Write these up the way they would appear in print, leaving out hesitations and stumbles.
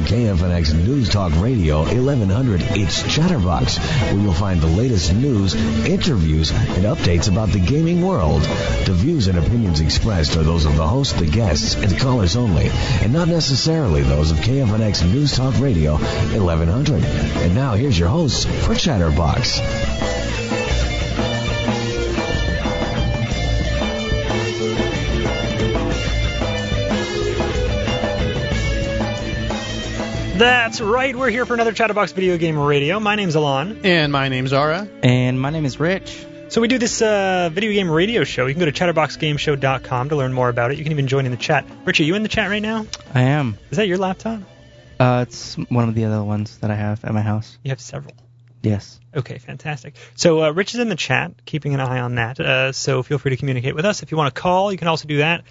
KFNX News Talk Radio 1100, it's Chatterbox, where you'll find the latest news, interviews, and updates about the gaming world. The views and opinions expressed are those of the host, the guests, and callers only, and not necessarily those of KFNX News Talk Radio 1100. And now here's your host for Chatterbox. That's right, we're here for another Chatterbox Video Game Radio. My name's Alon. And my name's Zara. And my name is Rich. So we do this video game radio show. You can go to chatterboxgameshow.com to learn more about it. You can even join in the chat. Rich, are you in the chat right now? I am. Is that your laptop? It's one of the other ones that I have at my house. You have several. Yes. Okay, fantastic. So Rich is in the chat, keeping an eye on that. So feel free to communicate with us. If you want to call, you can also do that.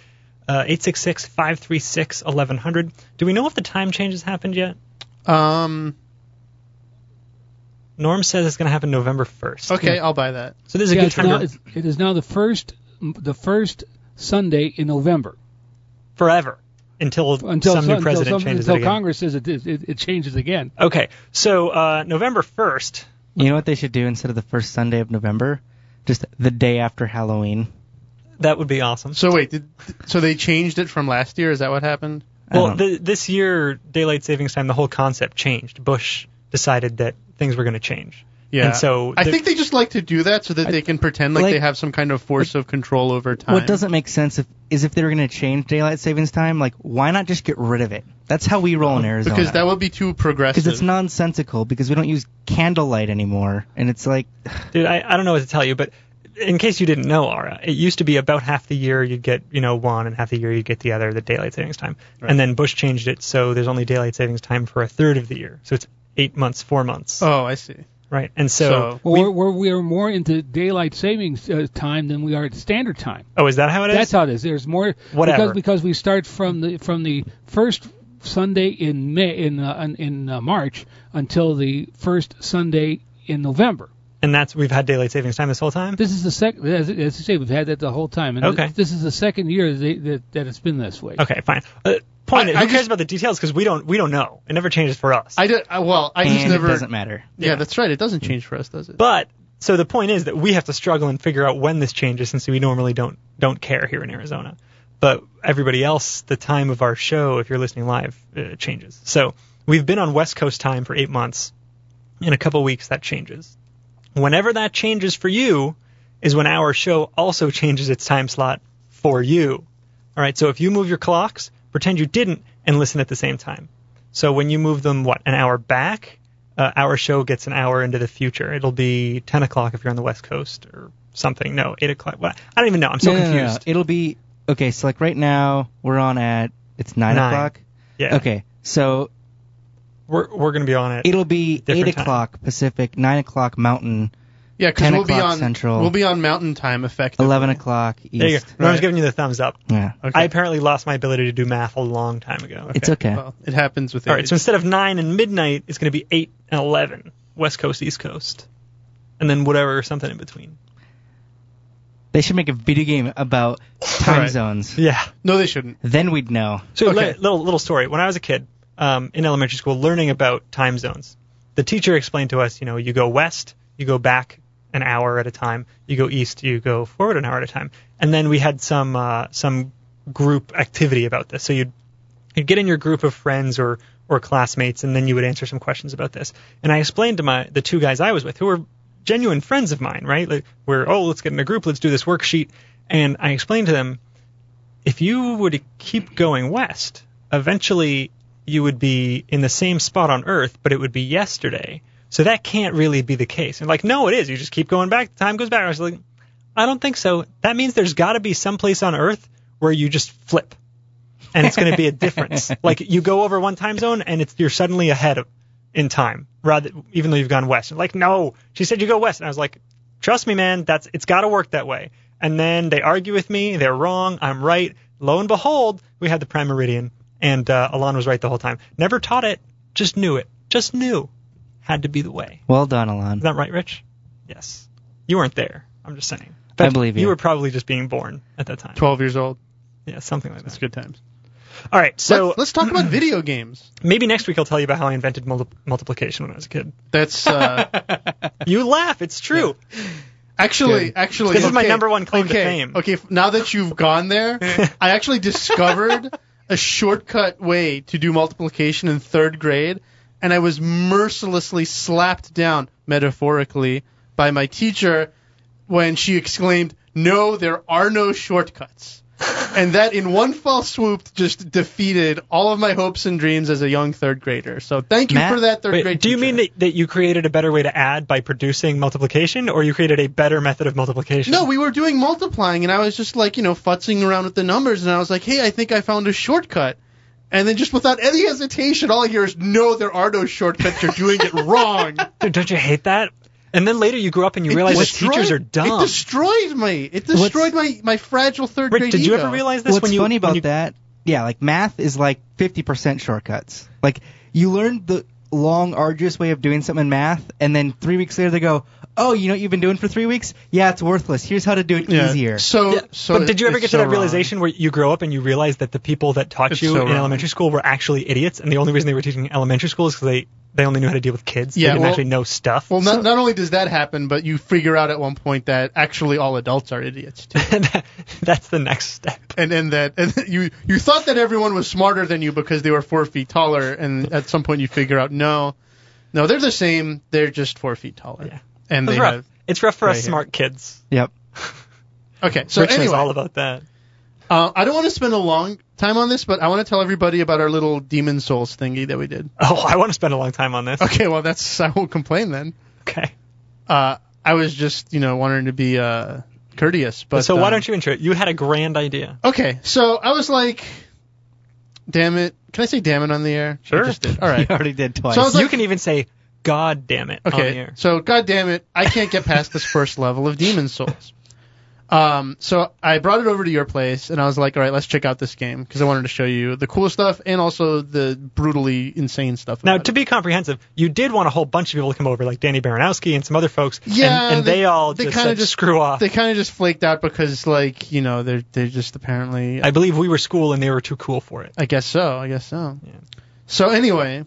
866-536-1100. Do we know if the time change has happened yet? Norm says it's going to happen November 1st. Okay, yeah. I'll buy that. So this is a good time. It is now the first Sunday in November. Forever. Until some new president changes it again. Until Congress says it changes again. Okay, so November 1st. You know what they should do instead of the first Sunday of November? Just the day after Halloween. That would be awesome. So wait, so they changed it from last year? Is that what happened? Well, this year, daylight savings time, the whole concept changed. Bush decided that things were going to change. Yeah. And so I think they just like to do that so that they can pretend like they have some kind of force of control over time. What doesn't make sense is if they were going to change daylight savings time, like, why not just get rid of it? That's how we roll in Arizona. Because that would be too progressive. Because it's nonsensical, because we don't use candlelight anymore. And it's like... Dude, I don't know what to tell you, but in case you didn't know, Ara, it used to be about half the year you'd get, one, and half the year you'd get the other, the daylight savings time. Right. And then Bush changed it, so there's only daylight savings time for a third of the year. So it's 8 months, 4 months. Oh, I see. Right, and so... we are more into daylight savings time than we are at standard time. Oh, is that how it is? That's how it is. There's more... Whatever. Because we start from the first Sunday in March until the first Sunday in November. And we've had daylight savings time this whole time? This is the second, as I say, we've had that the whole time. And okay. This is the second year that it's been this way. Okay, fine. Who cares about the details? Because we don't know. It never changes for us. It doesn't matter. Yeah, that's right. It doesn't change for us, does it? But so the point is that we have to struggle and figure out when this changes, since we normally don't care here in Arizona. But everybody else, the time of our show, if you're listening live, changes. So we've been on West Coast time for 8 months. In a couple weeks, that changes. Whenever that changes for you is when our show also changes its time slot for you. All right, so if you move your clocks, pretend you didn't and listen at the same time. So when you move them, an hour back, our show gets an hour into the future. It'll be 10 o'clock if you're on the West Coast or something. No, 8 o'clock. I don't even know. I'm so confused. No. It'll be, okay, so like right now we're on it's 9 o'clock? Yeah. Okay, so... We're going to be on it. It'll be 8 o'clock Pacific, 9 o'clock Mountain, yeah, 10 o'clock Central. We'll be on Mountain Time effectively. 11 o'clock East. There you go. Right. I was giving you the thumbs up. Yeah. Okay. I apparently lost my ability to do math a long time ago. Okay. It's okay. Well, it happens with age. All right, so instead of 9 and midnight, it's going to be 8 and 11, West Coast, East Coast. And then whatever, something in between. They should make a video game about time zones. Yeah. No, they shouldn't. Then we'd know. So little story. When I was a kid, in elementary school, learning about time zones, the teacher explained to us, you go west, you go back an hour at a time, you go east, you go forward an hour at a time. And then we had some group activity about this. So you'd get in your group of friends or classmates, and then you would answer some questions about this. And I explained to the two guys I was with, who were genuine friends of mine, right? Like, let's get in a group, let's do this worksheet. And I explained to them, if you were to keep going west, eventually you would be in the same spot on Earth, but it would be yesterday. So that can't really be the case. And no, it is. You just keep going back. Time goes back. I was like, I don't think so. That means there's got to be some place on Earth where you just flip, and it's going to be a difference. Like, you go over one time zone, and you're suddenly ahead in time, even though you've gone west. And no, she said you go west. And I was like, trust me, man, it's got to work that way. And then they argue with me. They're wrong. I'm right. Lo and behold, we had the prime meridian. And Alon was right the whole time. Never taught it, just knew it. Just knew. Had to be the way. Well done, Alon. Is that right, Rich? Yes. You weren't there. I'm just saying. I believe you. You were probably just being born at that time. 12 years old. Yeah, something like that. That's good times. All right, so let's talk about video games. Maybe next week I'll tell you about how I invented multiplication when I was a kid. That's You laugh. It's true. Actually, this is my number one claim to fame. Okay, now that you've gone there, I actually discovered a shortcut way to do multiplication in 3rd grade, and I was mercilessly slapped down, metaphorically, by my teacher when she exclaimed, "No, there are no shortcuts." And that, in one fell swoop, just defeated all of my hopes and dreams as a young 3rd grader. So thank you for that, 3rd grade Do you teacher. mean that you created a better way to add by producing multiplication, or you created a better method of multiplication? No, we were doing multiplying, and I was just like, futzing around with the numbers, and I was like, hey, I think I found a shortcut. And then just without any hesitation, all I hear is, no, there are no shortcuts, you're doing it wrong. Dude, don't you hate that? And then later you grow up and you realize that teachers are dumb. It destroyed me. It destroyed my fragile 3rd grade Did you ego. ever realize this? What's funny about that, like math is like 50% shortcuts. Like, you learn the long, arduous way of doing something in math, and then 3 weeks later they go, oh, you know what you've been doing for 3 weeks? Yeah, it's worthless. Here's how to do it easier. But did you ever get to that realization where you grow up and you realize that the people that taught you in elementary school were actually idiots, and the only reason they were teaching elementary school is because they only knew how to deal with kids. They didn't actually know stuff. Well, not only does that happen, but you figure out at one point that actually all adults are idiots too. That's the next step. And you thought that everyone was smarter than you because they were 4 feet taller, and at some point you figure out no, they're the same. They're just 4 feet taller. Yeah. And it's rough for us smart kids. Yep. Okay, so Rich anyway, knows all about that. I don't want to spend a long time on this, but I want to tell everybody about our little Demon Souls thingy that we did. Oh, I want to spend a long time on this. Okay, well, I won't complain then. Okay. I was just, wanting to be courteous. But so why don't you intro it? You had a grand idea. Okay, so I was like, damn it. Can I say damn it on the air? Sure. I just did. All right. You already did twice. So I was like, You can even say, God damn it, on the air. So God damn it, I can't get past this first level of Demon Souls. So I brought it over to your place, and I was like, all right, let's check out this game, because I wanted to show you the cool stuff and also the brutally insane stuff. Now, to be comprehensive, you did want a whole bunch of people to come over, like Danny Baranowski and some other folks, yeah, and they all just said, screw off. They kind of just flaked out because, they're just apparently... I believe we were school, and they were too cool for it. I guess so. Yeah. So anyway,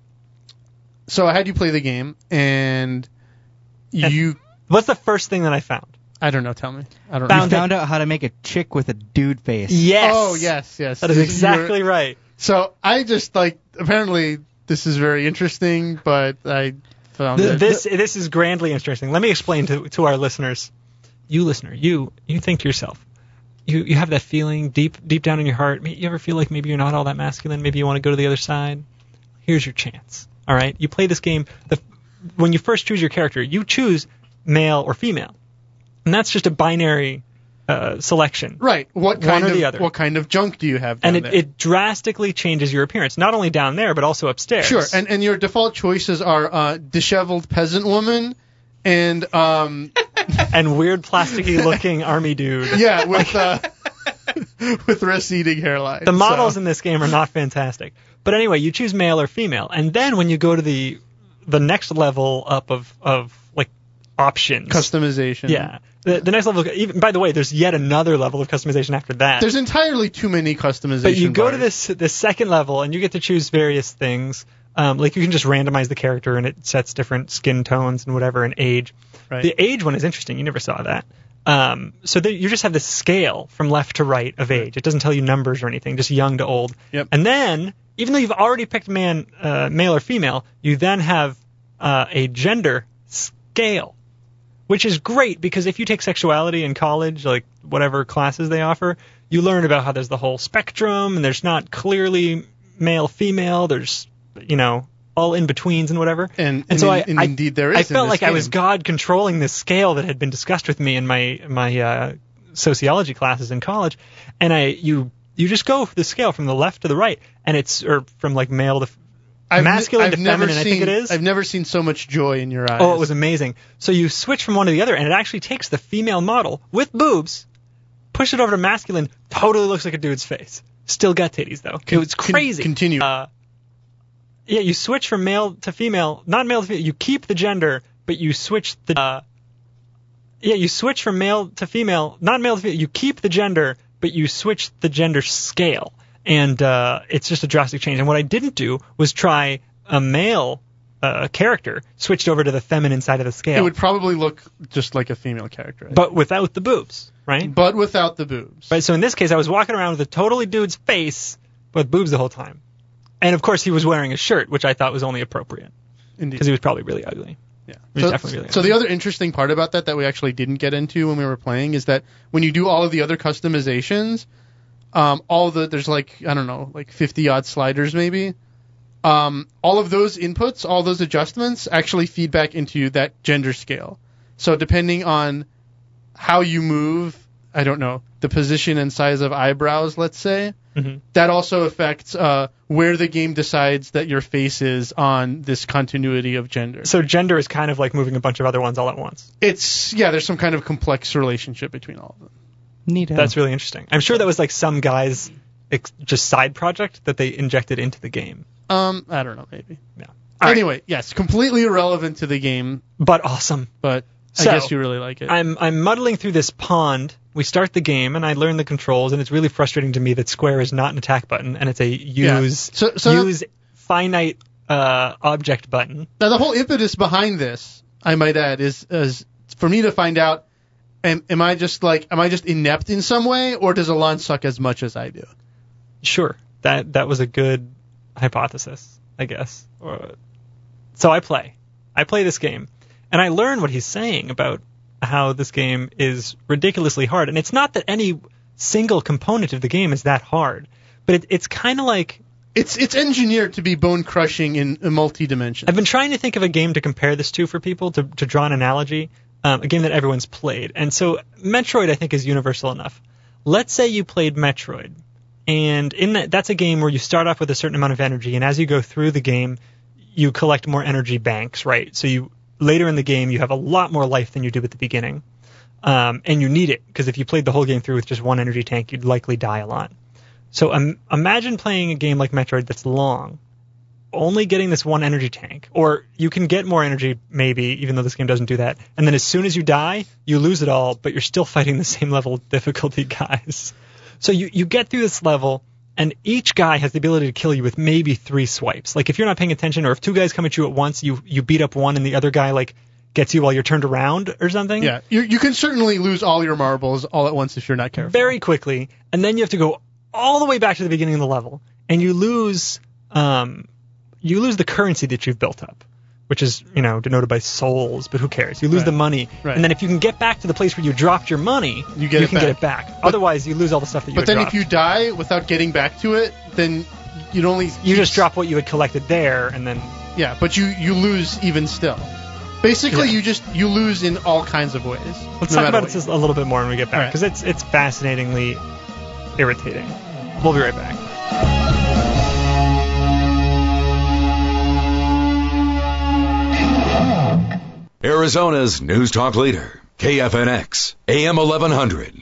so I had you play the game, and you... What's the first thing that I found? I don't know. Tell me. I don't know. know. You found out how to make a chick with a dude face. Yes. Oh, yes. That is exactly right. So I just, apparently this is very interesting, but I found This is grandly interesting. Let me explain to our listeners. You listener, you think to yourself, you have that feeling deep down in your heart. You ever feel like maybe you're not all that masculine? Maybe you want to go to the other side? Here's your chance. All right? You play this game. When you first choose your character, you choose male or female. And that's just a binary selection. Right. One or the other. What kind of junk do you have down there? And it drastically changes your appearance, not only down there, but also upstairs. Sure. And your default choices are disheveled peasant woman and... and weird plasticky looking army dude. Yeah, with receding hairline. The models in this game are not fantastic. But anyway, you choose male or female. And then when you go to the next level up of options. Customization. Yeah. The next level, even by the way, there's yet another level of customization after that. There's entirely too many customization But you go to bars. this second level, and you get to choose various things. You can just randomize the character, and it sets different skin tones and whatever, and age. Right. The age one is interesting. You never saw that. You just have this scale from left to right of age. It doesn't tell you numbers or anything, just young to old. Yep. And then, even though you've already picked male or female, you then have a gender scale. Which is great, because if you take sexuality in college, like whatever classes they offer, you learn about how there's the whole spectrum, and there's not clearly male, female, there's, all in-betweens and whatever. And so indeed there is. I felt like I was God controlling this scale that had been discussed with me in my sociology classes in college, and you just go for the scale from the left to the right, and or from male to masculine to feminine, I think it is. I've never seen so much joy in your eyes. Oh, it was amazing. So you switch from one to the other, and it actually takes the female model with boobs, push it over to masculine, totally looks like a dude's face. Still got titties, though. It was crazy. Continue. You switch from male to female, not male to female. You keep the gender, but you switch the... you switch from male to female, not male to female. You keep the gender, but you switch the gender scale. And it's just a drastic change. And what I didn't do was try a male character switched over to the feminine side of the scale. It would probably look just like a female character. But without the boobs, right? But without the boobs. Right, so in this case, I was walking around with a totally dude's face, with boobs the whole time. And of course, he was wearing a shirt, which I thought was only appropriate. Indeed. Because he was probably really ugly. Yeah. He was definitely really So ugly. the other interesting part about that we actually didn't get into when we were playing is that when you do all of the other customizations, there's like 50 odd sliders maybe. All of those inputs, all those adjustments actually feed back into that gender scale. So depending on how you move, I don't know, the position and size of eyebrows, let's say, that also affects where the game decides that your face is on this continuity of gender. So gender is kind of like moving a bunch of other ones all at once. There's some kind of complex relationship between all of them. Neato. That's really interesting. I'm sure that was like some guy's just side project that they injected into the game. I don't know, maybe. Yeah. Anyway, yes, completely irrelevant to the game, But awesome. but So, I guess you really like it. I'm muddling through this pond. We start the game, and I learn the controls, and it's really frustrating to me that square is not an attack button, and it's a use finite object button. Now, the whole impetus behind this, I might add, is for me to find out, am I just inept in some way, or does Alon suck as much as I do? Sure, that was a good hypothesis, I guess. So I play this game, and I learn what he's saying about how this game is ridiculously hard. And it's not that any single component of the game is that hard, but it's kind of like... It's engineered to be bone-crushing in multi-dimensions. I've been trying to think of a game to compare this to for people, to draw an analogy, a game that everyone's played. And so Metroid, I think, is universal enough. Let's say you played Metroid, and that's a game where you start off with a certain amount of energy, and as you go through the game, you collect more energy banks, right? So later in the game, you have a lot more life than you do at the beginning. And you need it, because if you played the whole game through with just one energy tank, you'd likely die a lot. So imagine playing a game like Metroid that's long, only getting this one energy tank. Or you can get more energy, maybe, even though this game doesn't do that. And then as soon as you die, you lose it all, but you're still fighting the same level of difficulty guys. So you get through this level, and each guy has the ability to kill you with maybe 3 swipes. Like, if you're not paying attention, or if 2 guys come at you at once, you beat up one, and the other guy, like, gets you while you're turned around or something. Yeah, you can certainly lose all your marbles all at once if you're not careful. Very quickly, and then you have to go all the way back to the beginning of the level, and you lose the currency that you've built up, which is, denoted by souls, but who cares? You lose the money, and then if you can get back to the place where you dropped your money, you can get it back. Otherwise, you lose all the stuff that you dropped. But then if you die without getting back to it, then you just drop what you had collected there, and then... Yeah, but you lose even still. Basically, you lose in all kinds of ways. Let's talk about this a little bit more when we get back, because it's fascinatingly irritating. We'll be right back. Arizona's News Talk leader, KFNX, AM 1100.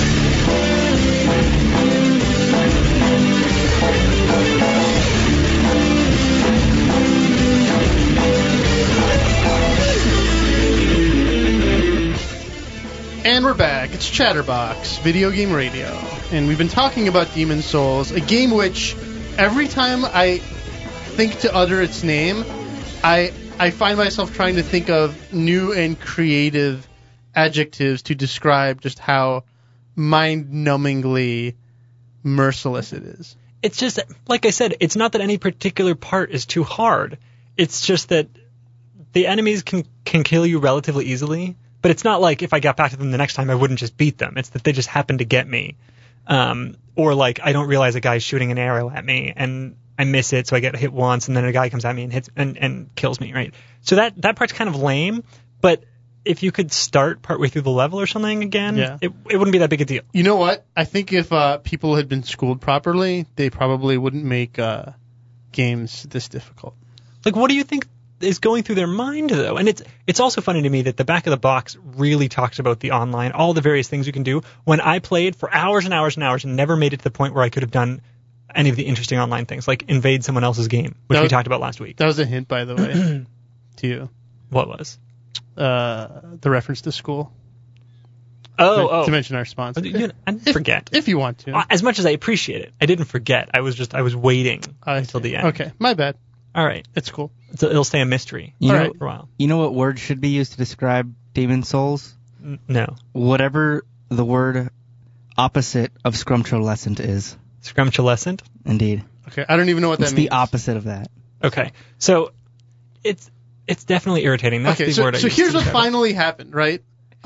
And we're back. It's Chatterbox, Video Game Radio. And we've been talking about Demon's Souls, a game which, every time I think to utter its name, I find myself trying to think of new and creative adjectives to describe just how mind-numbingly merciless it is. It's just, like I said, it's not that any particular part is too hard. It's just that the enemies can kill you relatively easily, but it's not like if I got back to them the next time I wouldn't just beat them. It's that they just happen to get me. Or like I don't realize a guy's shooting an arrow at me and I miss it, so I get hit once, and then a guy comes at me and hits and kills me, right? So that part's kind of lame, but if you could start partway through the level or something again, it wouldn't be that big a deal. You know what? I think if people had been schooled properly, they probably wouldn't make games this difficult. Like, what do you think is going through their mind, though? And it's also funny to me that the back of the box really talks about the online, all the various things you can do. When I played for hours and hours and hours and never made it to the point where I could have done any of the interesting online things, like invade someone else's game, which we talked about last week. That was a hint, by the way, to you. What was? The reference to school. to mention our sponsor. I didn't forget. If you want to. As much as I appreciate it, I didn't forget. I was waiting until the end. Okay, my bad. All right. It's cool. It'll stay a mystery You know, for a while. You know what word should be used to describe Demon Souls? No. Whatever the word opposite of scrumptiolescent is. Scrumptiolescent? Indeed. Okay, I don't even know what that It's means. the opposite of that. Okay. So it's definitely irritating. That's the word I so used here's to what describe it. finally happened, right?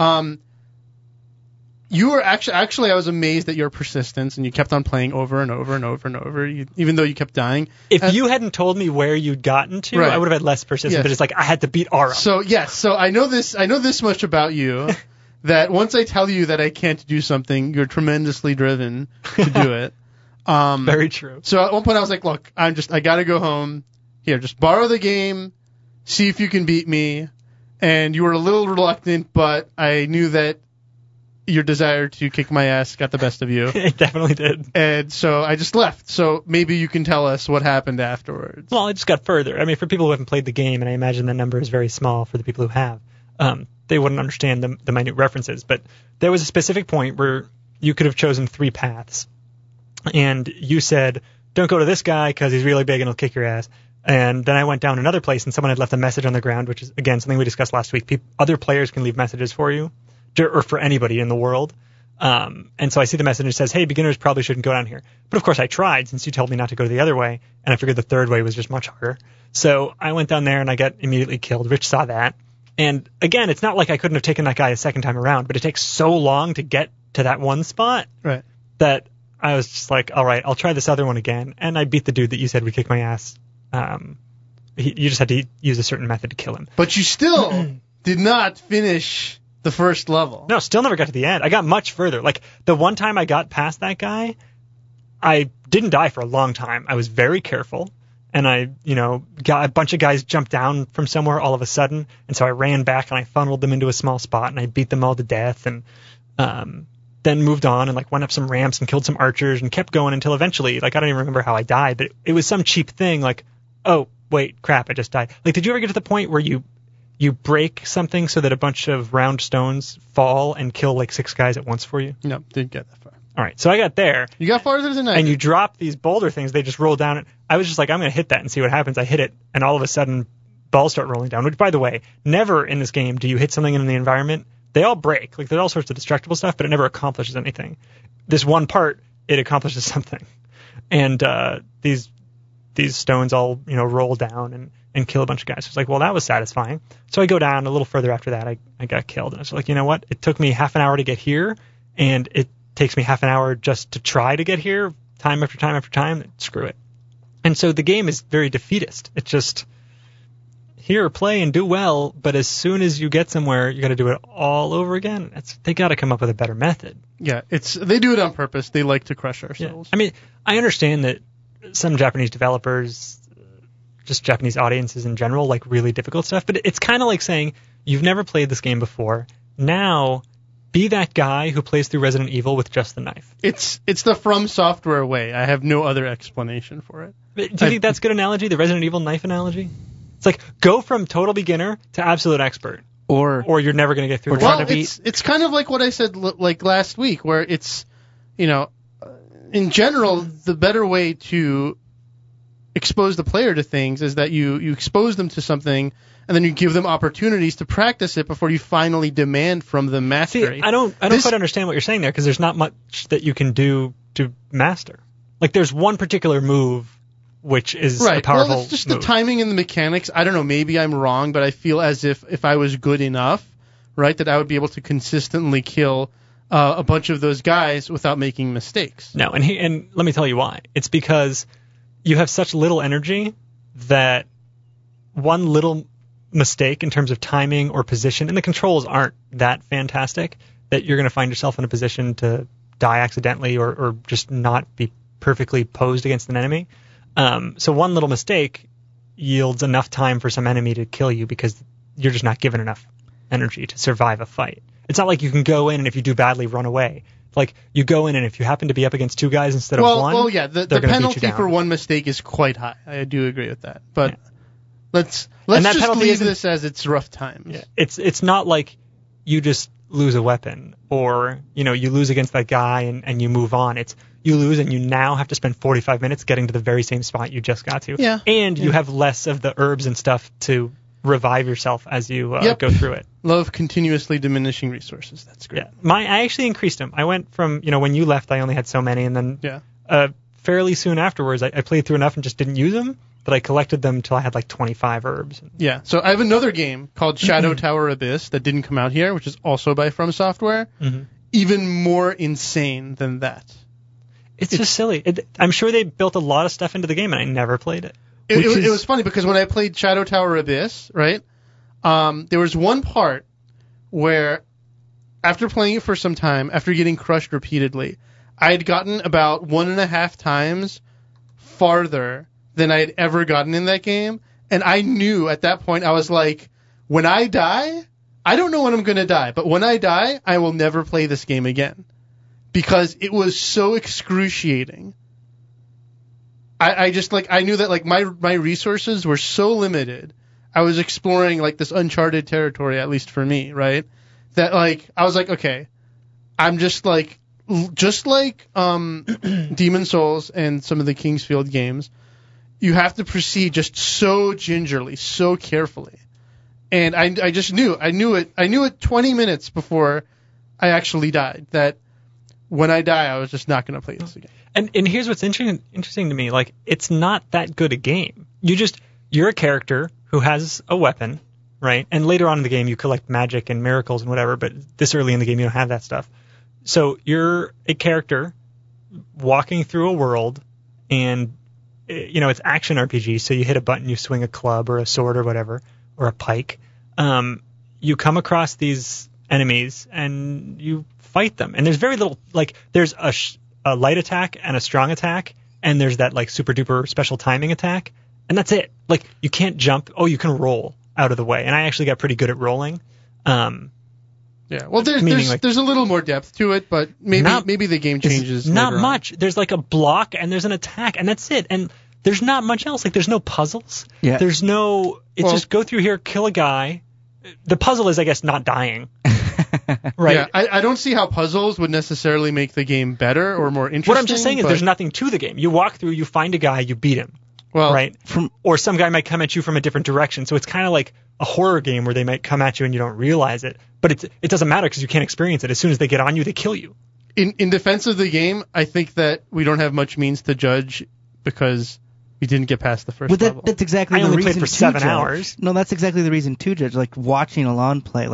You were actually I was amazed at your persistence, and you kept on playing over and over and over and over, even though you kept dying. If you hadn't told me where you'd gotten to, Right. I would have had less persistence. Yes. But it's like I had to beat Aura. So I know this much about you, that once I tell you that I can't do something, you're tremendously driven to do it. Very true. So at one point I was like, look, I gotta go home. Here, just borrow the game, see if you can beat me. And you were a little reluctant, but I knew that your desire to kick my ass got the best of you. It definitely did. And so I just left. So maybe you can tell us what happened afterwards. Well, it just got further. I mean, for people who haven't played the game, and I imagine the number is very small for the people who have, they wouldn't understand the minute references. But there was a specific point where you could have chosen 3 paths. And you said, don't go to this guy because he's really big and he'll kick your ass. And then I went down another place and someone had left a message on the ground, which is, again, something we discussed last week. Other players can leave messages for you, or for anybody in the world. And so I see the message and it says, hey, beginners probably shouldn't go down here. But of course I tried since you told me not to go the other way. And I figured the third way was just much harder. So I went down there and I got immediately killed. Rich saw that. And again, it's not like I couldn't have taken that guy a second time around, but it takes so long to get to that one spot Right. that I was just like, all right, I'll try this other one again. And I beat the dude that you said would kick my ass. You just had to use a certain method to kill him. But you still did not finish the first level. No, still never got to the end. I got much further. Like, the one time I got past that guy, I didn't die for a long time. I was very careful. And I, got a bunch of guys jumped down from somewhere all of a sudden. And so I ran back and I funneled them into a small spot and I beat them all to death. And then moved on and went up some ramps and killed some archers and kept going until eventually, I don't even remember how I died, but it was some cheap thing oh, wait, crap, I just died. Did you ever get to the point where you break something so that a bunch of round stones fall and kill 6 guys at once for you? No, didn't get that far. All right, so I got there. You got farther than I And did. you drop these boulder things, they just roll down. And I was just I'm going to hit that and see what happens. I hit it, and all of a sudden, balls start rolling down, which, by the way, never in this game do you hit something in the environment. They all break. There's all sorts of destructible stuff, but it never accomplishes anything. This one part, it accomplishes something. And these stones all, roll down and kill a bunch of guys. It's well, that was satisfying. So I go down a little further after that. I got killed. And I was you know what? It took me half an hour to get here, and it takes me half an hour just to try to get here, time after time after time. Screw it. And so the game is very defeatist. It's just, here, play and do well, but as soon as you get somewhere, you got to do it all over again. They got to come up with a better method. Yeah, they do it on purpose. They like to crush our Yeah. souls. I mean, I understand that some Japanese developers, just Japanese audiences in general, like really difficult stuff, but it's kind of like saying, you've never played this game before. Now, be that guy who plays through Resident Evil with just the knife. It's the From Software way. I have no other explanation for it. Do you think that's a good analogy, the Resident Evil knife analogy? It's go from total beginner to absolute expert, Or you're never going to get through. Well, the it's kind of like what I said last week, where it's, in general, the better way to expose the player to things is that you expose them to something, and then you give them opportunities to practice it before you finally demand from them mastery. See, I don't quite understand what you're saying there, because there's not much that you can do to master. There's one particular move which is a powerful Well, it's just move. the timing and the mechanics. I don't know, maybe I'm wrong, but I feel as if I was good enough, right, that I would be able to consistently kill a bunch of those guys without making mistakes. No, and let me tell you why. It's because you have such little energy that one little mistake in terms of timing or position, and the controls aren't that fantastic, that you're going to find yourself in a position to die accidentally or just not be perfectly posed against an enemy. So one little mistake yields enough time for some enemy to kill you because you're just not given enough energy to survive a fight. It's not like you can go in and if you do badly, run away. You go in and if you happen to be up against 2 guys instead of 1, well, yeah, the they're gonna beat you penalty down. for one mistake is quite high. I do agree with that. But Yeah. let's And that just penalty leave isn't- this as it's rough times. Yeah. It's not like you just lose a weapon, or you lose against that guy and you move on. It's you lose and you now have to spend 45 minutes getting to the very same spot you just got to. Yeah. And you have less of the herbs and stuff to revive yourself as you go through it. Love continuously diminishing Yeah. resources. That's great. I actually increased them. I went from, when you left, I only had so many, and then fairly soon afterwards, I played through enough and just didn't use them, but I collected them until I had like 25 herbs. Yeah, so I have another game called Shadow Tower Abyss that didn't come out here, which is also by From Software. Mm-hmm. Even more insane than that. It's just silly. I'm sure they built a lot of stuff into the game, and I never played it. It was funny because when I played Shadow Tower Abyss, right, there was one part where, after playing it for some time, after getting crushed repeatedly, I had gotten about 1.5 times farther than I had ever gotten in that game, and I knew at that point, I was like, when I die, I don't know when I'm going to die, but when I die, I will never play this game again. Because it was so excruciating. I just, I knew that, my resources were so limited. I was exploring, this uncharted territory, at least for me, right? That, I was like, okay, I'm just like Demon Souls and some of the Kingsfield games, you have to proceed just so gingerly, so carefully. And I just knew. I knew it 20 minutes before I actually died, that when I die, I was just not going to play this again. And here's what's interesting to me. It's not that good a game. You're a character who has a weapon, right? And later on in the game, you collect magic and miracles and whatever, but this early in the game, you don't have that stuff. So you're a character walking through a world, and, it's action RPG, so you hit a button, you swing a club or a sword or whatever, or a pike. You come across these enemies, and you fight them. And there's very little, there's a light attack and a strong attack, and there's that, super duper special timing attack, and that's it. You can't jump. Oh, you can roll out of the way. And I actually got pretty good at rolling. Yeah, well, there's a little more depth to it, but maybe the game changes. Not much. There's a block and there's an attack, and that's it. And there's not much else. There's no puzzles. Yeah. There's no. It's just go through here, kill a guy. The puzzle is, I guess, not dying. Right. Yeah, I don't see how puzzles would necessarily make the game better or more interesting. What I'm just saying is there's nothing to the game. You walk through, you find a guy, you beat him. Well, right? Or some guy might come at you from a different direction. So it's kind of like a horror game where they might come at you and you don't realize it. But it doesn't matter because you can't experience it. As soon as they get on you, they kill you. In defense of the game, I think that we don't have much means to judge because we didn't get past the first level. That's exactly the reason. I only played for 7 Judge. hours. No, that's exactly the reason to judge. Watching Alon play,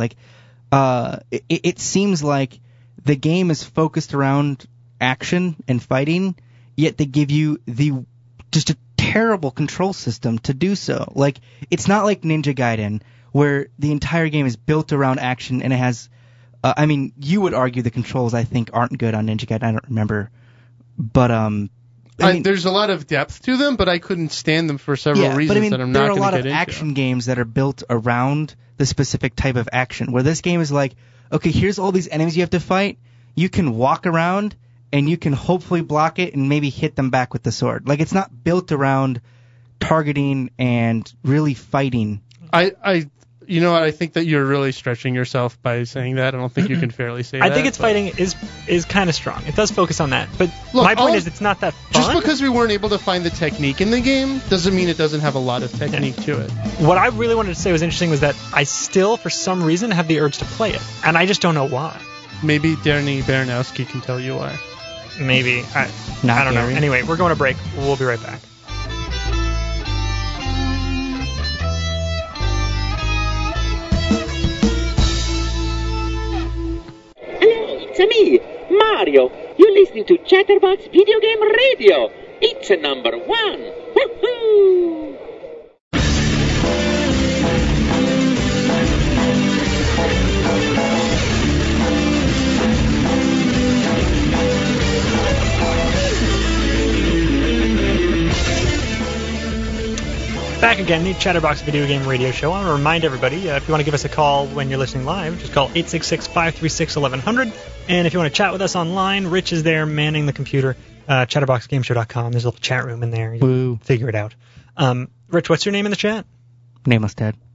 it seems like the game is focused around action and fighting, yet they give you just a terrible control system to do so. It's not like Ninja Gaiden, where the entire game is built around action and it has. You would argue the controls, I think, aren't good on Ninja Gaiden. I don't remember, but there's a lot of depth to them, but I couldn't stand them for several reasons that I'm not going to get into. There are a lot of action games that are built around the specific type of action, where this game is okay, here's all these enemies you have to fight. You can walk around, and you can hopefully block it and maybe hit them back with the sword. It's not built around targeting and really fighting. You know what? I think that you're really stretching yourself by saying that. I don't think you can fairly say that. I think its fighting is kind of strong. It does focus on that. But look, my point is it's not that fun. Just because we weren't able to find the technique in the game doesn't mean it doesn't have a lot of technique to it. What I really wanted to say was interesting was that I still, for some reason, have the urge to play it. And I just don't know why. Maybe Danny Baranowski can tell you why. Maybe. I don't know. Anyway, we're going to break. We'll be right back. It's me, Mario. You're listening to Chatterbox Video Game Radio. It's number 1. Woohoo! Back again, the Chatterbox Video Game Radio Show. I want to remind everybody, if you want to give us a call when you're listening live, just call 866-536-1100. And if you want to chat with us online, Rich is there manning the computer, chatterboxgameshow.com. There's a little chat room in there. You Woo. figure it out. Rich, what's your name in the chat? Nameless Ted.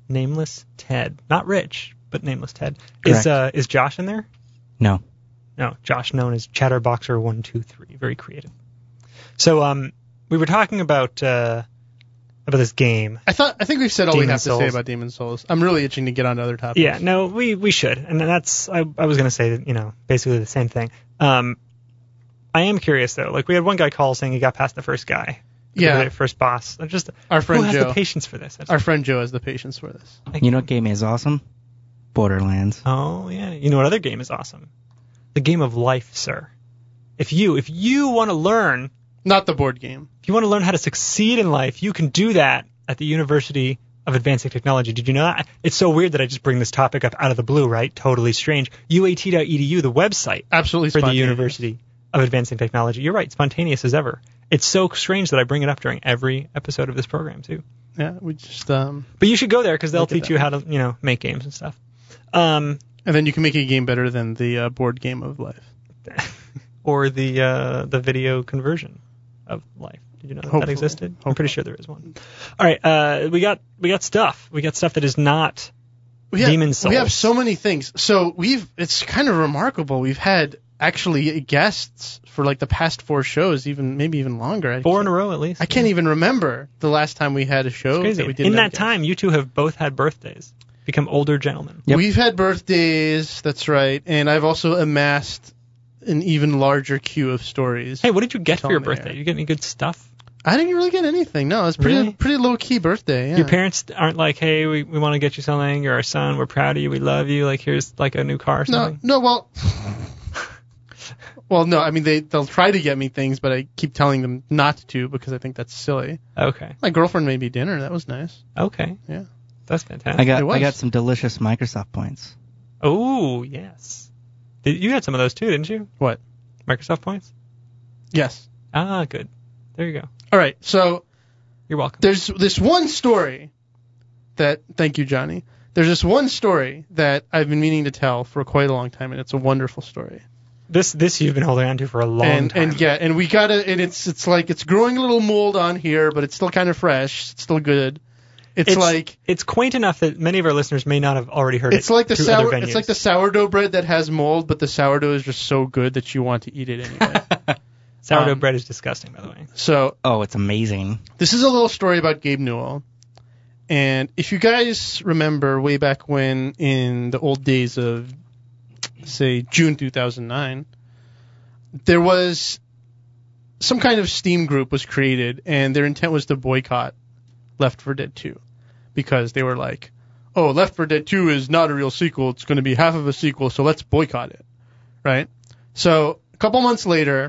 Nameless Ted. Not Rich, but Nameless Ted. Correct. Is Josh in there? No. No, Josh, known as Chatterboxer123. Very creative. So we were talking about this game. I think we've said all we Demon have to say Souls. about Demon's Souls. I'm really itching to get on to other topics. Yeah, no, we should, and that's I was gonna say basically the same thing. I am curious though. Like we had one guy call saying he got past the first guy. Yeah. The first boss. Just Our friend who has Joe. the patience for this? That's- Our friend Joe has the patience for this. You know what game is awesome? Borderlands. Oh yeah. You know what other game is awesome? The game of life, sir. If you want to learn, Not the board game. if you want to learn how to succeed in life, you can do that at the University of Advancing Technology. Did you know that? It's so weird that I just bring this topic up out of the blue, right? Totally strange. UAT.edu, the website Absolutely for the spontaneous. University of Advancing Technology. You're right, spontaneous as ever. It's so strange that I bring it up during every episode of this program too. Yeah, we just But you should go there because they'll Look at teach that. you how to make games and stuff. and then you can make a game better than the board game of life. Or the video conversion of life. Did you know that Hopefully. existed? I'm Hopefully. pretty sure there is one. All right, we got stuff. We got stuff that is not Demon's Souls. We have so many things. So it's kind of remarkable. We've had actually guests for like the past 4 shows, maybe even longer. 4 in a row at least. I can't even remember the last time we had a show It's crazy. that we didn't In have that guests. time, you two have both had birthdays. Become older gentlemen. Yep. We've had birthdays, that's right, and I've also amassed an even larger queue of stories. Hey, what did you get for your Tell me. birthday? You get any good stuff? I didn't really get anything. No, it's Really? pretty low key birthday. Yeah. Your parents aren't like, hey, we want to get you something. You're our son. We're proud of you. We love you. Like, here's like a new car or something. No, well, no. I mean, they'll try to get me things, but I keep telling them not to because I think that's silly. Okay. My girlfriend made me dinner. That was nice. Okay. Yeah. That's fantastic. It was. I got some delicious Microsoft points. Oh, yes. You had some of those too, didn't you? What? Microsoft points? Yes. Ah, good. There you go. All right. So You're welcome. there's this one story that. Thank you, Johnny. There's this one story that I've been meaning to tell for quite a long time, and it's a wonderful story. This you've been holding on to for a long time. And we gotta, and it's like it's growing a little mold on here, but it's still kind of fresh. It's still good. It's quaint enough that many of our listeners may not have already heard it's it. like the through other it's venues. like the sourdough bread that has mold, but the sourdough is just so good that you want to eat it anyway. Sourdough bread is disgusting, by the way. So Oh, it's amazing. this is a little story about Gabe Newell. And if you guys remember way back when, in the old days of, say, June 2009, there was some kind of Steam group was created, and their intent was to boycott Left 4 Dead 2. Because they were like, oh, Left 4 Dead 2 is not a real sequel, it's going to be half of a sequel, so let's boycott it. Right? So a couple months later,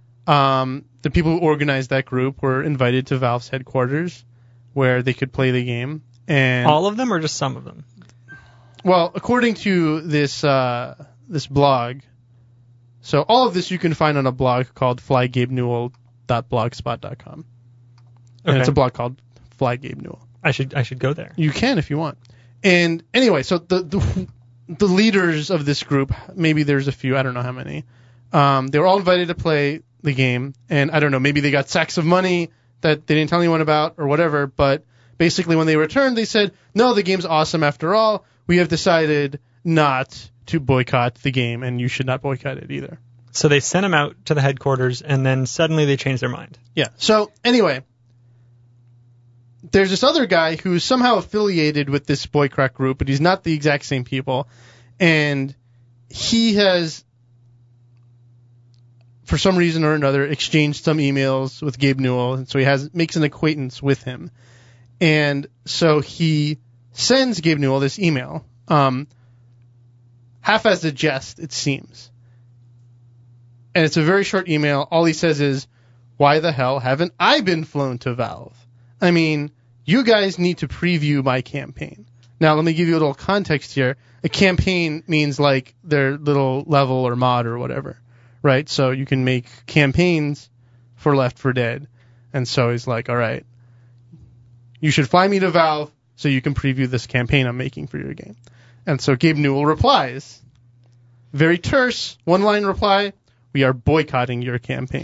the people who organized that group were invited to Valve's headquarters, where they could play the game. And All of them or just some of them? well, according to this this blog, so all of this you can find on a blog called flygabenewell.blogspot.com. And Okay. it's a blog called Fly Gabe Newell. I should go there. You can if you want. And anyway, so the leaders of this group, maybe there's a few, I don't know how many. They were all invited to play the game, and I don't know, maybe they got sacks of money that they didn't tell anyone about or whatever, but basically when they returned, they said, no, the game's awesome after all. We have decided not to boycott the game, and you should not boycott it either. So they sent him out to the headquarters, and then suddenly they changed their mind. Yeah. So anyway, there's this other guy who's somehow affiliated with this boycott group, but he's not the exact same people. And he has, for some reason or another, exchanged some emails with Gabe Newell, and so he makes an acquaintance with him. And so he sends Gabe Newell this email, half as a jest, it seems. And it's a very short email. All he says is, why the hell haven't I been flown to Valve? I mean, you guys need to preview my campaign. Now, let me give you a little context here. A campaign means like their little level or mod or whatever, right? So you can make campaigns for Left 4 Dead. And so he's like, all right, you should fly me to Valve so you can preview this campaign I'm making for your game. And so Gabe Newell replies, very terse, one-line reply, we are boycotting your campaign.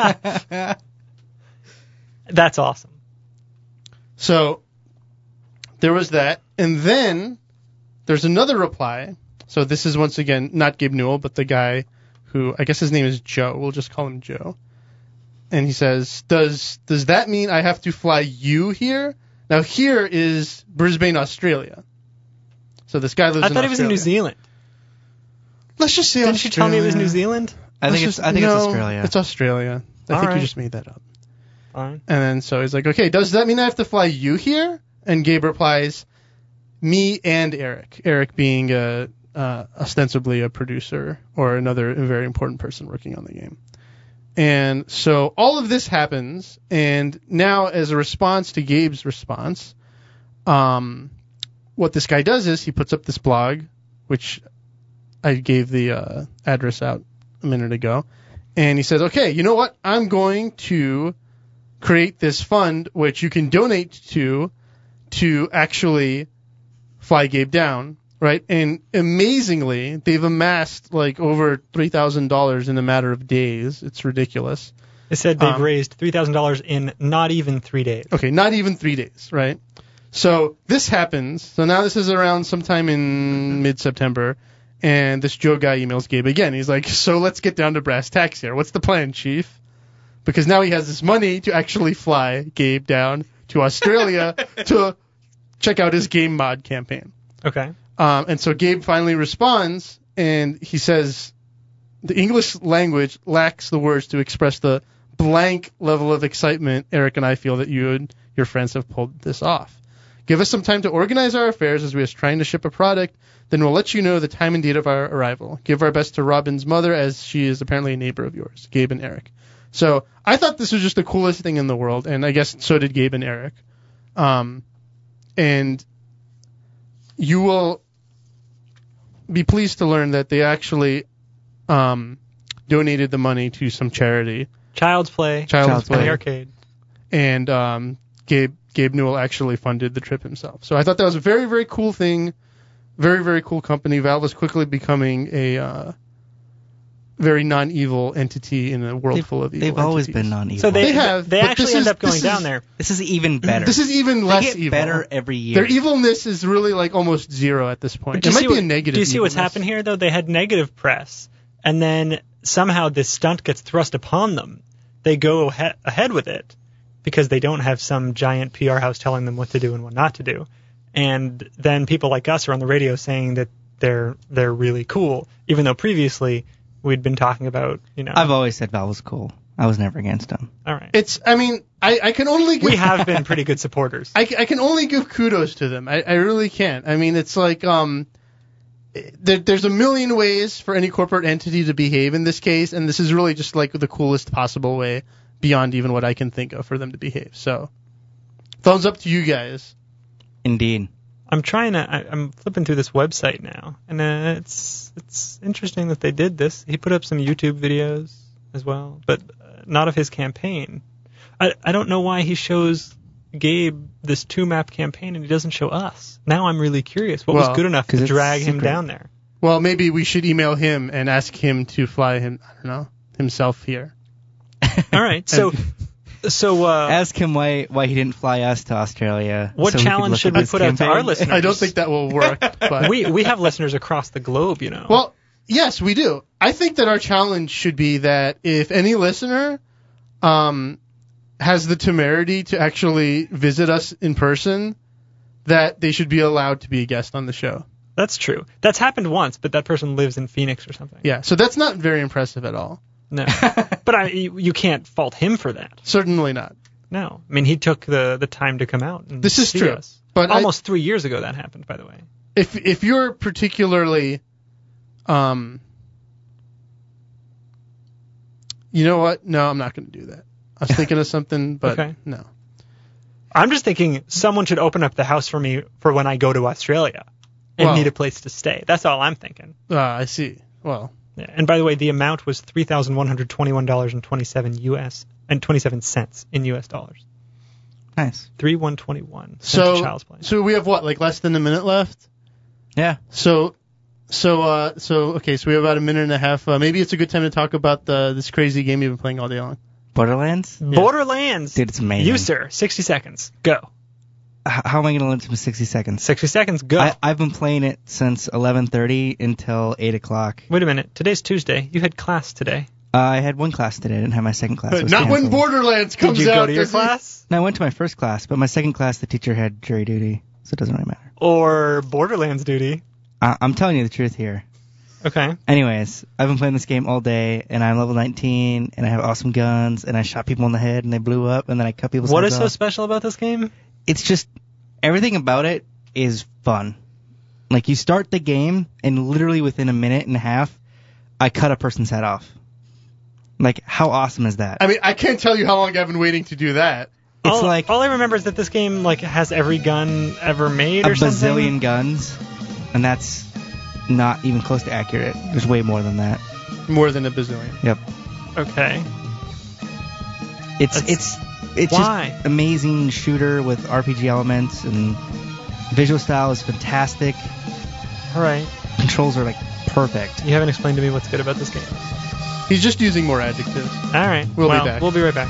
That's awesome. So there was that. And then there's another reply. So this is once again not Gabe Newell, but the guy who, I guess his name is Joe. We'll just call him Joe. And he says, does that mean I have to fly you here? Now, here is Brisbane, Australia. So this guy lives in Australia. I thought he was in New Zealand. Let's just say Didn't you tell me it was New Zealand? I think it's Australia. It's Australia. I think right. you just made that up. Fine. And then so he's like, okay, does that mean I have to fly you here? And Gabe replies, me and Eric. Eric being ostensibly a producer or another very important person working on the game. And so all of this happens, and now as a response to Gabe's response, what this guy does is he puts up this blog, which I gave the address out a minute ago, and he says, okay, you know what? I'm going to create this fund which you can donate to actually fly Gabe down. Right, and amazingly, they've amassed like over $3,000 in a matter of days. It's ridiculous. It said they've raised $3,000 in not even 3 days. Okay, not even 3 days, right? So this happens. So now this is around sometime in mid-September, and this Joe guy emails Gabe again. He's like, so let's get down to brass tacks here. What's the plan, Chief? Because now he has this money to actually fly Gabe down to Australia to check out his game mod campaign. Okay. And so Gabe finally responds, and he says, the English language lacks the words to express the blank level of excitement Eric and I feel that you and your friends have pulled this off. Give us some time to organize our affairs as we are trying to ship a product, then we'll let you know the time and date of our arrival. Give our best to Robin's mother, as she is apparently a neighbor of yours, Gabe and Eric. So I thought this was just the coolest thing in the world, and I guess so did Gabe and Eric. And you will be pleased to learn that they actually donated the money to some charity. Child's Play. Child's Play. The arcade. And Gabe Newell actually funded the trip himself. So I thought that was a very, very cool thing. Very, very cool company. Valve is quickly becoming a very non-evil entity in a world full of evil They've always entities. been non-evil. So they but actually end up going this down is- there. This is even better. This is even They less get evil. better every year. Their evilness is really like almost zero at this point. Do It you might see be what- a negative. Do you see what's evilness. happened here, though? They had negative press, and then somehow this stunt gets thrust upon them. They go ahead with it because they don't have some giant PR house telling them what to do and what not to do. And then people like us are on the radio saying that they're really cool, even though previously we'd been talking about, I've always said Valve was cool. I was never against them. All right. I can only give, We have been pretty good supporters. I can only give kudos to them. I really can't. I mean, it's like there's a million ways for any corporate entity to behave in this case, and this is really just like the coolest possible way beyond even what I can think of for them to behave. So, thumbs up to you guys. Indeed. I'm flipping through this website now, and it's interesting that they did this. He put up some YouTube videos as well, but not of his campaign. I don't know why he shows Gabe this 2-map campaign and he doesn't show us. Now I'm really curious. What was good enough to drag him down there? Well, maybe we should email him and ask him to fly him, I don't know, himself here. All right, so ask him why he didn't fly us to Australia. What so challenge should we put out to our listeners? I don't think that will work. But we have listeners across the globe, Well, yes, we do. I think that our challenge should be that if any listener has the temerity to actually visit us in person, that they should be allowed to be a guest on the show. That's true. That's happened once, but that person lives in Phoenix or something. Yeah, so that's not very impressive at all. No. But you can't fault him for that. Certainly not. No. I mean, he took the time to come out and This is see true. us. But almost 3 years ago that happened, by the way. If you're particularly you know what? No, I'm not going to do that. I was thinking of something, but Okay. no. I'm just thinking someone should open up the house for me for when I go to Australia and Well- need a place to stay. That's all I'm thinking. I see. Well, Yeah. And by the way, the amount was $3,121.27 in U.S. dollars. Nice. 3,121. so Child's Play. so we have what, like less than a minute left? Yeah. So okay, so we have about a minute and a half. Maybe it's a good time to talk about this crazy game you've been playing all day long. Borderlands? Borderlands. Dude, it's amazing. You, sir. 60 seconds. Go. How am I going to limit it to 60 seconds? 60 seconds, go. I've been playing it since 11:30 until 8 o'clock. Wait a minute. Today's Tuesday. You had class today. I had one class today. I didn't have my second class. It was Not when canceled. Borderlands comes out. Did you go to your does it? class? No, I went to my first class, but my second class, the teacher had jury duty, so it doesn't really matter. Or Borderlands duty? I'm telling you the truth here. Okay. Anyways, I've been playing this game all day, and I'm level 19, and I have awesome guns, and I shot people in the head, and they blew up, and then I cut people's What heads is so off. special about this game? It's just, everything about it is fun. Like, you start the game, and literally within a minute and a half, I cut a person's head off. Like, how awesome is that? I mean, I can't tell you how long I've been waiting to do that. It's like all I remember is that this game like has every gun ever made a or something. bazillion guns, and that's not even close to accurate. There's way more than that. More than a bazillion. Yep. Okay. It's why? just amazing shooter with RPG elements, and visual style is fantastic. All right. Controls are like perfect. You haven't explained to me what's good about this game. He's just using more adjectives. All right. We'll be back. We'll be right back.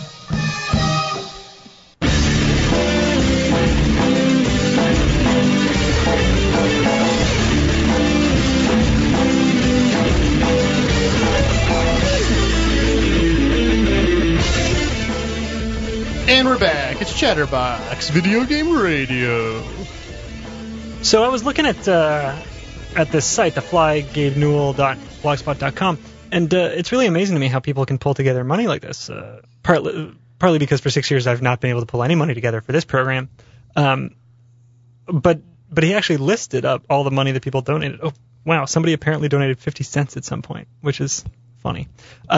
And we're back. It's Chatterbox Video Game Radio. So I was looking at this site, the flygabenewell.blogspot.com, and it's really amazing to me how people can pull together money like this. Partly because for 6 years I've not been able to pull any money together for this program, but he actually listed up all the money that people donated. Oh wow! Somebody apparently donated 50 cents at some point, which is funny.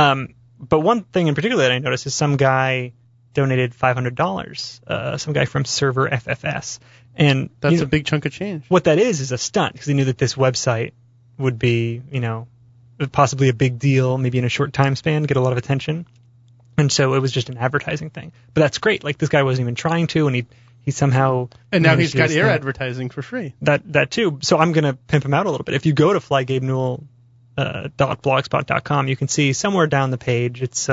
But one thing in particular that I noticed is some guy donated $500. Some guy from Server FFS. And that's a big chunk of change. What that is a stunt, because he knew that this website would be, possibly a big deal, maybe in a short time span, get a lot of attention. And so it was just an advertising thing. But that's great. Like, this guy wasn't even trying to, and he somehow... And now he's got air advertising for free. That too. So I'm going to pimp him out a little bit. If you go to flygabenewell.blogspot.com, you can see somewhere down the page, it's...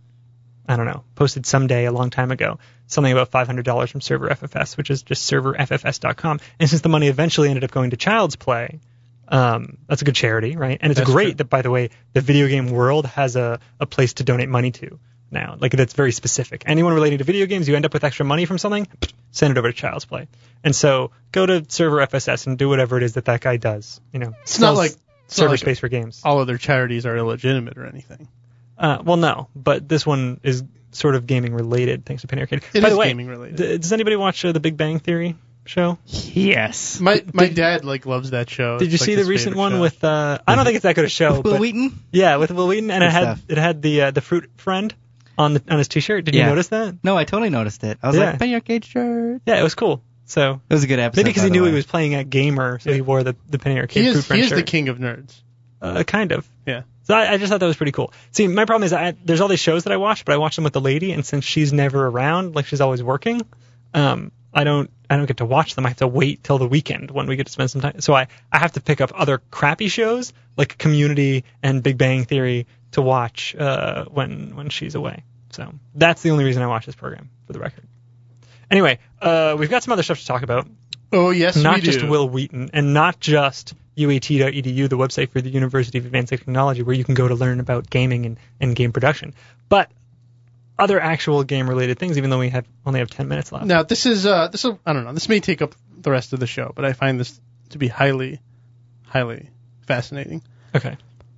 I don't know, posted someday a long time ago, something about $500 from Server FFS, which is just serverffs.com. And since the money eventually ended up going to Child's Play, that's a good charity, right? And it's great that, by the way, the video game world has a place to donate money to now. Like, that's very specific. Anyone relating to video games, you end up with extra money from something, send it over to Child's Play. And so go to Server FSS and do whatever it is that guy does. It's not like server space for games. All other charities are illegitimate or anything. Well, no, but this one is sort of gaming related, thanks to Penny Arcade. It By is the way, gaming related. Does anybody watch the Big Bang Theory show? Yes. My dad loves that show. Did you see the recent one with? I don't think it's that good a show. Will Wheaton? Yeah, with Will Wheaton, and it had the fruit friend on his T-shirt. Did you notice that? No, I totally noticed it. I was like, Penny Arcade shirt. Yeah, it was cool. So it was a good episode. Maybe because he knew he was playing at Gamer, so he wore the Penny Arcade fruit friend shirt. He is the king of nerds. Kind of. Yeah. So I just thought that was pretty cool. See, my problem is there's all these shows that I watch, but I watch them with the lady, and since she's never around, like she's always working, I don't get to watch them. I have to wait till the weekend when we get to spend some time. So I have to pick up other crappy shows like Community and Big Bang Theory to watch when she's away. So that's the only reason I watch this program, for the record. Anyway, we've got some other stuff to talk about. Oh, yes, we do. Not just Will Wheaton, and not just UAT.edu, the website for the University of Advanced Technology, where you can go to learn about gaming and game production, but other actual game-related things, even though we only have 10 minutes left. Now, this I don't know, this may take up the rest of the show, but I find this to be highly, highly fascinating. Okay.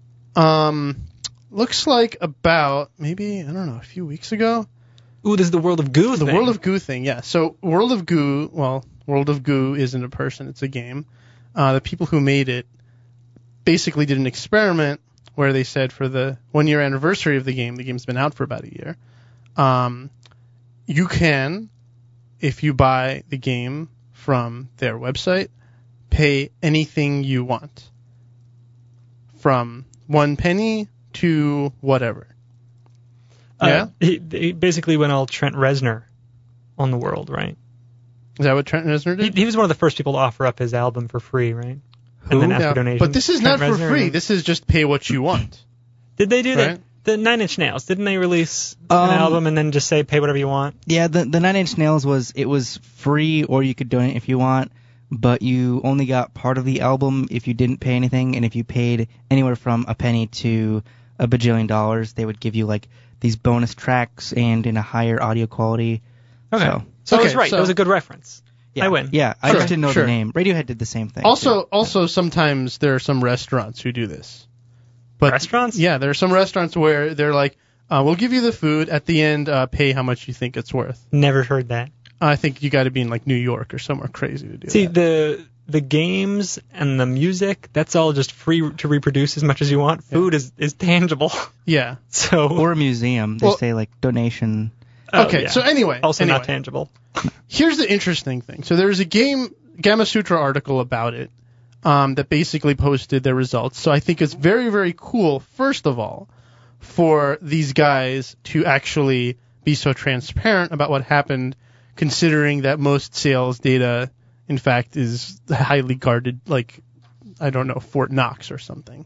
Looks like about, maybe, I don't know, a few weeks ago. Ooh, this is the World of Goo thing. The World of Goo thing, yeah. So, World of Goo isn't a person, it's a game. The people who made it basically did an experiment where they said for the 1-year anniversary of the game's been out for about a year, you can, if you buy the game from their website, pay anything you want. From 1 penny to whatever. Yeah? He basically went all Trent Reznor on the world, right? Is that what Trent Reznor did? He was one of the first people to offer up his album for free, right? And then ask for donations. But this is not for free. This is just pay what you want. Did they do that? Right? The Nine Inch Nails, didn't they release an album and then just say pay whatever you want? Yeah, the Nine Inch Nails was free, or you could donate if you want, but you only got part of the album if you didn't pay anything, and if you paid anywhere from a penny to $1 bajillion, they would give you like these bonus tracks and in a higher audio quality. Okay. So I was right. so- That was a good reference. Yeah, I win. Yeah, I Sure, just didn't know sure. the name. Radiohead did the same thing. Also, sometimes there are some restaurants who do this. But Restaurants? Yeah, there are some restaurants where they're like, we'll give you the food. At the end, pay how much you think it's worth. Never heard that. I think you got to be in like New York or somewhere crazy to do See, that. the games and the music, that's all just free to reproduce as much as you want. Food is tangible. Yeah. So or a museum. They Well- say like donation. Okay, yeah. so anyway. Also anyway, not tangible. Here's the interesting thing. So there's a Gamma Sutra article about it that basically posted their results. So I think it's very, very cool, first of all, for these guys to actually be so transparent about what happened, considering that most sales data, in fact, is highly guarded, like, I don't know, Fort Knox or something.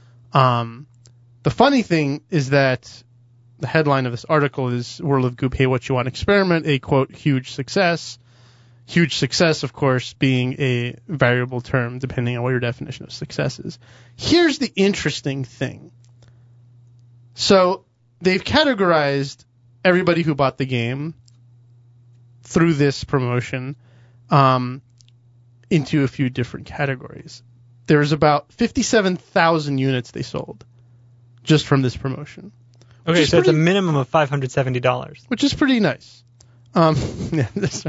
The funny thing is that the headline of this article is World of Goo Pay What You Want Experiment, a, quote, huge success. Huge success, of course, being a variable term depending on what your definition of success is. Here's the interesting thing. So they've categorized everybody who bought the game through this promotion into a few different categories. There's about 57,000 units they sold just from this promotion. Okay, is so it's a pretty- minimum of $570. Which is pretty nice. Yeah, that's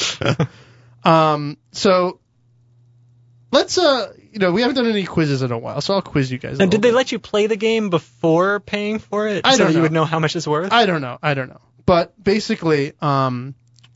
right. So let's we haven't done any quizzes in a while, so I'll quiz you guys. And did they let you play the game before paying for it, I so don't that you know. would know how much it's worth? I don't know. But basically, how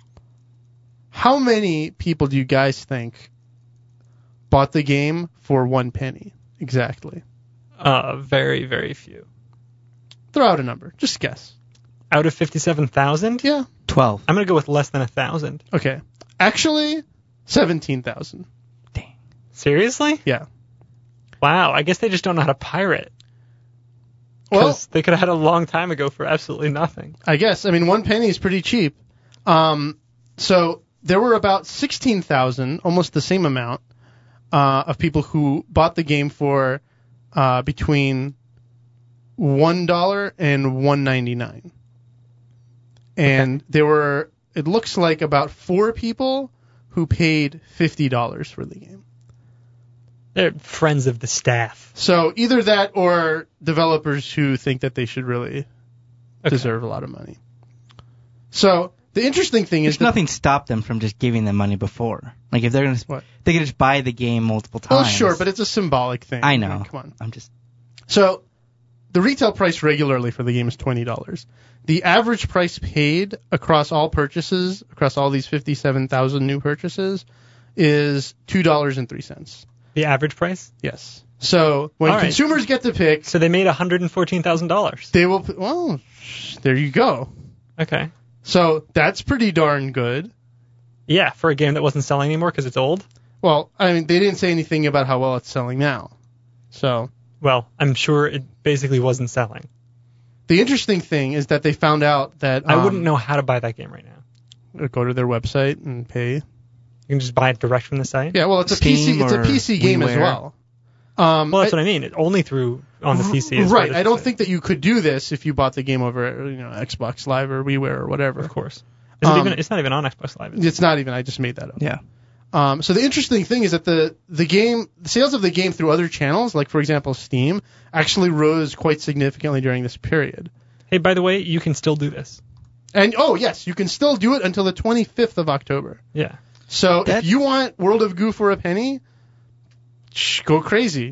many people do you guys think bought the game for 1 penny exactly? Very, very few. Throw out a number. Just guess. Out of 57,000, Yeah. 12. I'm gonna go with less than 1,000. Okay. Actually, 17,000. Seriously? Yeah. Wow. I guess they just don't know how to pirate. Well, Because they could have had a long time ago for absolutely nothing. I guess. I mean, 1 penny is pretty cheap. So there were about 16,000, almost the same amount, of people who bought the game for between $1 and $1.99. And there were, it looks like, about 4 people who paid $50 for the game. They're friends of the staff. So either that or developers who think that they should really deserve a lot of money. So the interesting thing is There's nothing stopped them from just giving them money before. Like if they're gonna, What? they could just buy the game multiple well, times. sure, but it's a symbolic thing. I know. mean, come on. I'm just. So the retail price regularly for the game is $20. The average price paid across all purchases, across all these 57,000 new purchases, is $2.03. The average price? Yes. So when All right. consumers get to pick, So they made $114,000. they will. Well, there you go. Okay. So that's pretty darn good. Yeah, for a game that wasn't selling anymore because it's old. Well, I mean, they didn't say anything about how well it's selling now. So Well, I'm sure it basically wasn't selling. the interesting thing is that they found out that I wouldn't know how to buy that game right now. Go to their website and pay. You can just buy it direct from the site. Yeah, well, it's a Steam PC. It's a or PC game as WiiWare. well. Well, that's what I mean. It only through on the PC. Is Right. what I it don't says. think that you could do this if you bought the game over, Xbox Live or WiiWare or whatever. Of course. Is it even, it's not even on Xbox Live. Is it? It's not even. I just made that up. Yeah. So the interesting thing is that the sales of the game through other channels, like for example Steam, actually rose quite significantly during this period. Hey, by the way, you can still do this. And yes, you can still do it until the 25th of October. Yeah. So That's- if you want World of Goo for a penny, go crazy.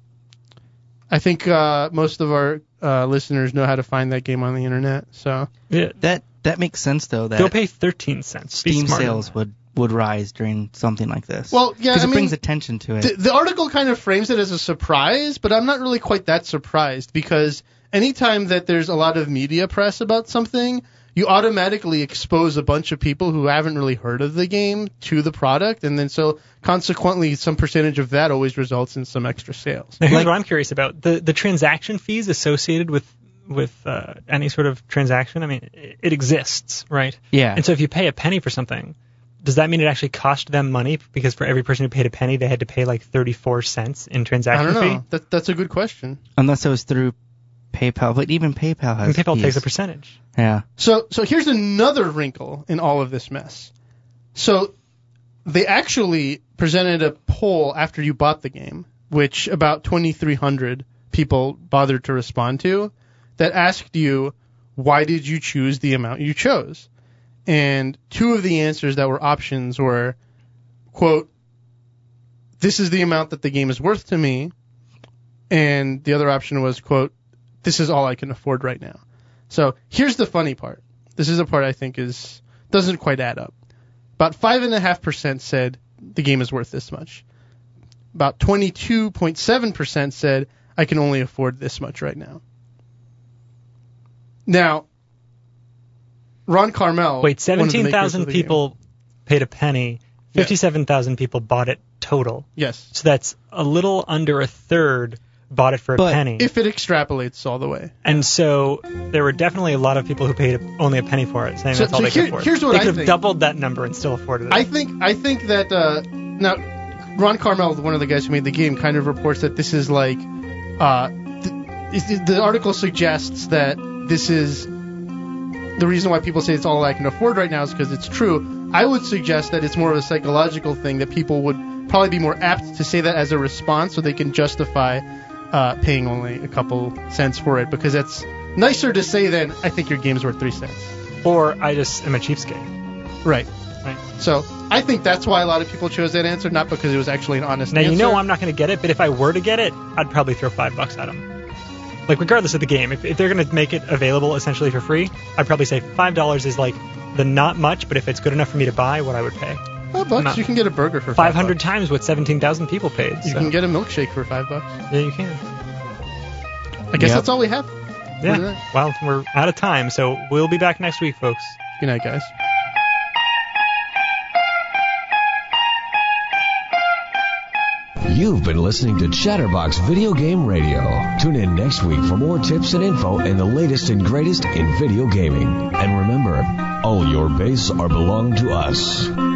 I think most of our listeners know how to find that game on the internet. So Yeah. That makes sense though. That Go pay 13 cents. Be Steam smart sales about would rise during something like this. Well, yeah, because I it mean, brings attention to it. the article kind of frames it as a surprise, but I'm not really quite that surprised because anytime that there's a lot of media press about something, you automatically expose a bunch of people who haven't really heard of the game to the product, and then so consequently some percentage of that always results in some extra sales. Now, here's Like- what I'm curious about. The transaction fees associated with any sort of transaction, I mean, it exists, right? Yeah. And so if you pay a penny for something, does that mean it actually cost them money? Because for every person who paid a penny, they had to pay like 34 cents in transaction I don't fee? know. That's a good question. Unless it was through PayPal, but even PayPal has. And PayPal fees. takes a percentage. Yeah. So here's another wrinkle in all of this mess. So they actually presented a poll after you bought the game, which about 2,300 people bothered to respond to, that asked you, why did you choose the amount you chose? And two of the answers that were options were, quote, this is the amount that the game is worth to me. And the other option was, quote, this is all I can afford right now. So here's the funny part. This is a part I think doesn't quite add up. About 5.5% said the game is worth this much. About 22.7% said I can only afford this much right now. Now, Ron Carmel. Wait, 17,000 people paid a penny. 57,000 people bought it total. Yes. So that's a little under a third bought it for a penny. If it extrapolates all the way. And so there were definitely a lot of people who paid only a penny for it, saying that's all they could afford. Here's what they I could have think. doubled that number and still afforded it. I think that now Ron Carmel, one of the guys who made the game, kind of reports that this is like the article suggests that this is the reason why people say it's all I can afford right now is because it's true. I would suggest that it's more of a psychological thing, that people would probably be more apt to say that as a response so they can justify paying only a couple cents for it, because it's nicer to say than I think your game's worth 3 cents. Or I just am a cheapskate. Right. So I think that's why a lot of people chose that answer, not because it was actually an honest answer. Now, you know I'm not going to get it, but if I were to get it, I'd probably throw $5 at them. Like, regardless of the game, if they're going to make it available essentially for free, I'd probably say $5 is like the not much, but if it's good enough for me to buy, what I would pay. $5, you can get a burger for $5. 500 times what 17,000 people paid. You can get a milkshake for $5. Yeah, you can. I guess that's all we have. Yeah. Well, we're out of time, so we'll be back next week, folks. Good night, guys. You've been listening to Chatterbox Video Game Radio. Tune in next week for more tips and info and the latest and greatest in video gaming. And remember, all your base are belong to us.